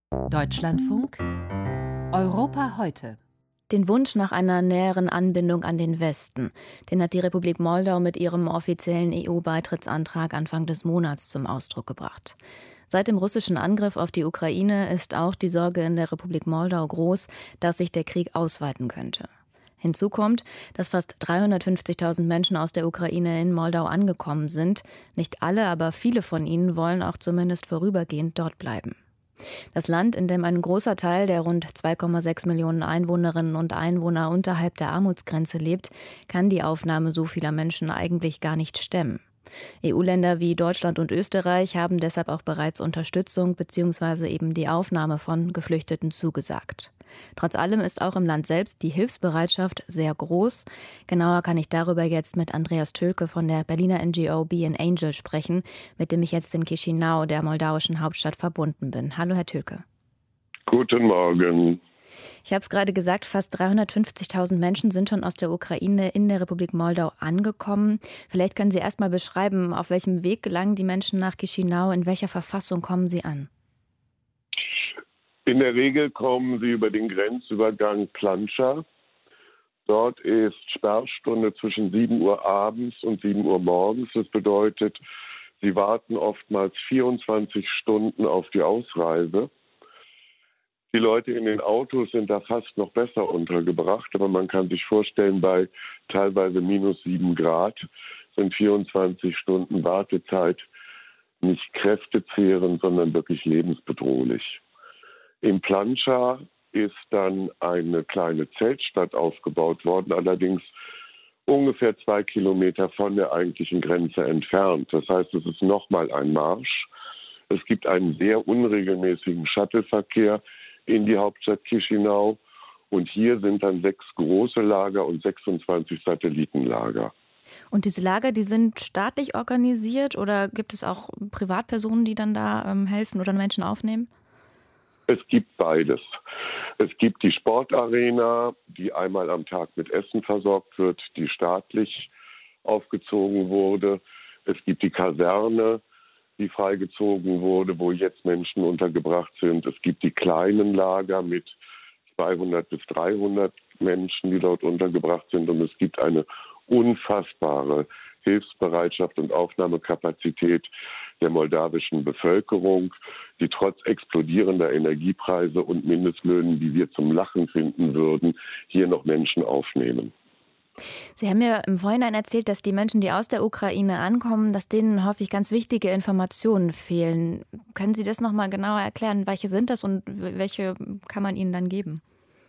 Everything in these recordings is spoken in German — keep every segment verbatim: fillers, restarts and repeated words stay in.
Deutschlandfunk Europa heute. Den Wunsch nach einer näheren Anbindung an den Westen, den hat die Republik Moldau mit ihrem offiziellen E U-Beitrittsantrag Anfang des Monats zum Ausdruck gebracht. Seit dem russischen Angriff auf die Ukraine ist auch die Sorge in der Republik Moldau groß, dass sich der Krieg ausweiten könnte. Hinzu kommt, dass fast dreihundertfünfzigtausend Menschen aus der Ukraine in Moldau angekommen sind. Nicht alle, aber viele von ihnen wollen auch zumindest vorübergehend dort bleiben. Das Land, in dem ein großer Teil der rund zwei Komma sechs Millionen Einwohnerinnen und Einwohner unterhalb der Armutsgrenze lebt, kann die Aufnahme so vieler Menschen eigentlich gar nicht stemmen. E U-Länder wie Deutschland und Österreich haben deshalb auch bereits Unterstützung bzw. eben die Aufnahme von Geflüchteten zugesagt. Trotz allem ist auch im Land selbst die Hilfsbereitschaft sehr groß. Genauer kann ich darüber jetzt mit Andreas Tölke von der Berliner N G O Be an Angel sprechen, mit dem ich jetzt in Chișinău, der moldauischen Hauptstadt, verbunden bin. Hallo, Herr Tölke. Guten Morgen. Ich habe es gerade gesagt, fast dreihundertfünfzigtausend Menschen sind schon aus der Ukraine in der Republik Moldau angekommen. Vielleicht können Sie erst mal beschreiben, auf welchem Weg gelangen die Menschen nach Chișinău, in welcher Verfassung kommen sie an? In der Regel kommen sie über den Grenzübergang Plancha. Dort ist Sperrstunde zwischen sieben Uhr abends und sieben Uhr morgens. Das bedeutet, sie warten oftmals vierundzwanzig Stunden auf die Ausreise. Die Leute in den Autos sind da fast noch besser untergebracht, aber man kann sich vorstellen, bei teilweise minus sieben Grad sind vierundzwanzig Stunden Wartezeit nicht kräftezehrend, sondern wirklich lebensbedrohlich. In Plancha ist dann eine kleine Zeltstadt aufgebaut worden, allerdings ungefähr zwei Kilometer von der eigentlichen Grenze entfernt. Das heißt, es ist nochmal ein Marsch. Es gibt einen sehr unregelmäßigen Shuttleverkehr in die Hauptstadt Chișinău. Und hier sind dann sechs große Lager und sechsundzwanzig Satellitenlager. Und diese Lager, die sind staatlich organisiert oder gibt es auch Privatpersonen, die dann da ähm, helfen oder Menschen aufnehmen? Es gibt beides. Es gibt die Sportarena, die einmal am Tag mit Essen versorgt wird, die staatlich aufgezogen wurde. Es gibt die Kaserne, die freigezogen wurde, wo jetzt Menschen untergebracht sind. Es gibt die kleinen Lager mit zweihundert bis dreihundert Menschen, die dort untergebracht sind. Und es gibt eine unfassbare Hilfsbereitschaft und Aufnahmekapazität der moldawischen Bevölkerung, die trotz explodierender Energiepreise und Mindestlöhnen, die wir zum Lachen finden würden, hier noch Menschen aufnehmen. Sie haben ja im Vorhinein erzählt, dass die Menschen, die aus der Ukraine ankommen, dass denen häufig ganz wichtige Informationen fehlen. Können Sie das noch mal genauer erklären? Welche sind das und welche kann man ihnen dann geben?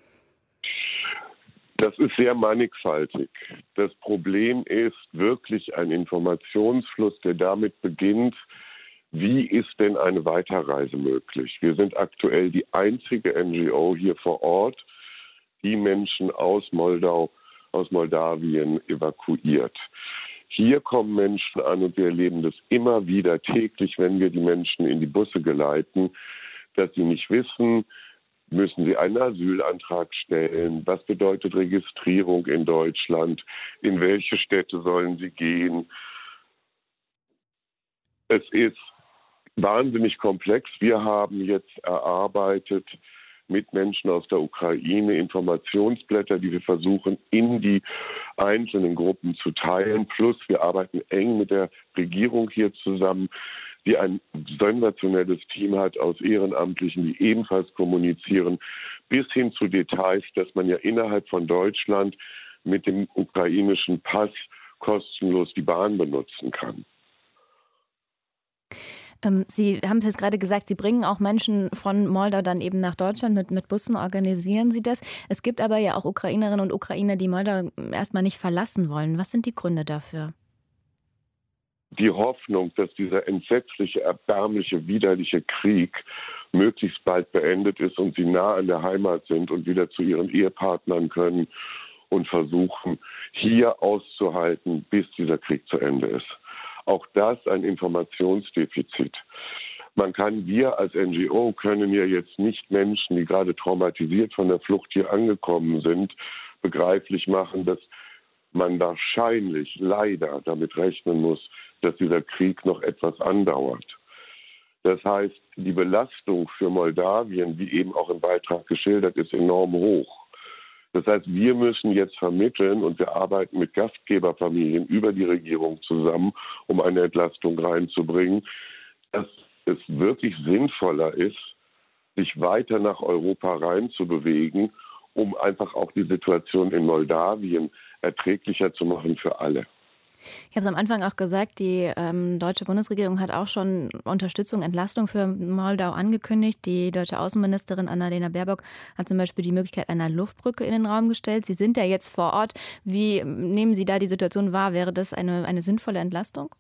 Das ist sehr mannigfaltig. Das Problem ist wirklich ein Informationsfluss, der damit beginnt, wie ist denn eine Weiterreise möglich? Wir sind aktuell die einzige N G O hier vor Ort, die Menschen aus Moldau, aus Moldawien evakuiert. Hier kommen Menschen an und wir erleben das immer wieder täglich, wenn wir die Menschen in die Busse geleiten, dass sie nicht wissen, müssen sie einen Asylantrag stellen, was bedeutet Registrierung in Deutschland, in welche Städte sollen sie gehen. Es ist wahnsinnig komplex. Wir haben jetzt erarbeitet mit Menschen aus der Ukraine Informationsblätter, die wir versuchen, in die einzelnen Gruppen zu teilen. Plus wir arbeiten eng mit der Regierung hier zusammen, die ein sensationelles Team hat aus Ehrenamtlichen, die ebenfalls kommunizieren, bis hin zu Details, dass man ja innerhalb von Deutschland mit dem ukrainischen Pass kostenlos die Bahn benutzen kann. Sie haben es jetzt gerade gesagt, Sie bringen auch Menschen von Moldau dann eben nach Deutschland mit, mit Bussen, organisieren Sie das. Es gibt aber ja auch Ukrainerinnen und Ukrainer, die Moldau erstmal nicht verlassen wollen. Was sind die Gründe dafür? Die Hoffnung, dass dieser entsetzliche, erbärmliche, widerliche Krieg möglichst bald beendet ist und sie nah an der Heimat sind und wieder zu ihren Ehepartnern können und versuchen, hier auszuhalten, bis dieser Krieg zu Ende ist. Auch das ein Informationsdefizit. Man kann, wir als N G O können ja jetzt nicht Menschen, die gerade traumatisiert von der Flucht hier angekommen sind, begreiflich machen, dass man wahrscheinlich leider damit rechnen muss, dass dieser Krieg noch etwas andauert. Das heißt, die Belastung für Moldawien, wie eben auch im Beitrag geschildert ist, enorm hoch. Das heißt, wir müssen jetzt vermitteln und wir arbeiten mit Gastgeberfamilien über die Regierung zusammen, um eine Entlastung reinzubringen, dass es wirklich sinnvoller ist, sich weiter nach Europa reinzubewegen, um einfach auch die Situation in Moldawien erträglicher zu machen für alle. Ich habe es am Anfang auch gesagt, die ähm, deutsche Bundesregierung hat auch schon Unterstützung, Entlastung für Moldau angekündigt. Die deutsche Außenministerin Annalena Baerbock hat zum Beispiel die Möglichkeit einer Luftbrücke in den Raum gestellt. Sie sind ja jetzt vor Ort. Wie nehmen Sie da die Situation wahr? Wäre das eine, eine sinnvolle Entlastung?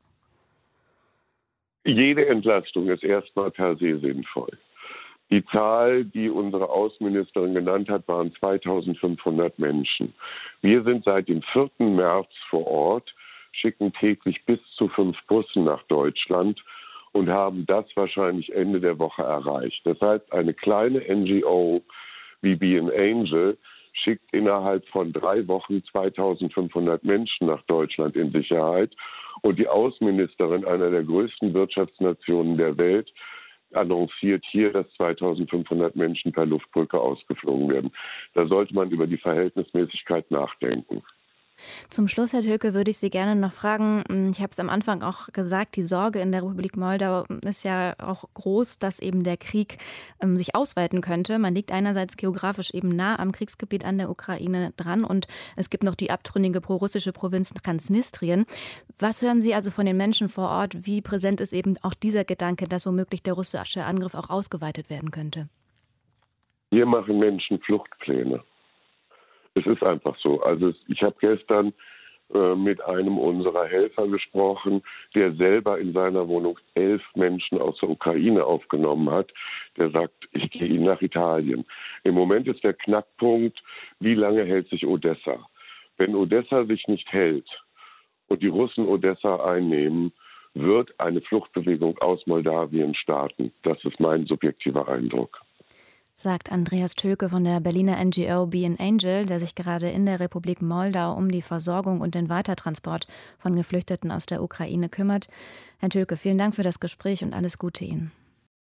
Jede Entlastung ist erstmal per se sinnvoll. Die Zahl, die unsere Außenministerin genannt hat, waren zweitausendfünfhundert Menschen. Wir sind seit dem vierten März vor Ort, schicken täglich bis zu fünf Bussen nach Deutschland und haben das wahrscheinlich Ende der Woche erreicht. Das heißt, eine kleine N G O wie Be an Angel schickt innerhalb von drei Wochen zweitausendfünfhundert Menschen nach Deutschland in Sicherheit. Und die Außenministerin einer der größten Wirtschaftsnationen der Welt annonciert hier, dass zweitausendfünfhundert Menschen per Luftbrücke ausgeflogen werden. Da sollte man über die Verhältnismäßigkeit nachdenken. Zum Schluss, Herr Töke, würde ich Sie gerne noch fragen, ich habe es am Anfang auch gesagt, die Sorge in der Republik Moldau ist ja auch groß, dass eben der Krieg ähm, sich ausweiten könnte. Man liegt einerseits geografisch eben nah am Kriegsgebiet an der Ukraine dran und es gibt noch die abtrünnige prorussische Provinz Transnistrien. Was hören Sie also von den Menschen vor Ort? Wie präsent ist eben auch dieser Gedanke, dass womöglich der russische Angriff auch ausgeweitet werden könnte? Hier machen Menschen Fluchtpläne. Es ist einfach so. Also ich habe gestern äh, mit einem unserer Helfer gesprochen, der selber in seiner Wohnung elf Menschen aus der Ukraine aufgenommen hat. Der sagt, ich gehe Ihnen nach Italien. Im Moment ist der Knackpunkt, wie lange hält sich Odessa? Wenn Odessa sich nicht hält und die Russen Odessa einnehmen, wird eine Fluchtbewegung aus Moldawien starten. Das ist mein subjektiver Eindruck. Sagt Andreas Töke von der Berliner N G O Be an Angel, der sich gerade in der Republik Moldau um die Versorgung und den Weitertransport von Geflüchteten aus der Ukraine kümmert. Herr Töke, vielen Dank für das Gespräch und alles Gute Ihnen.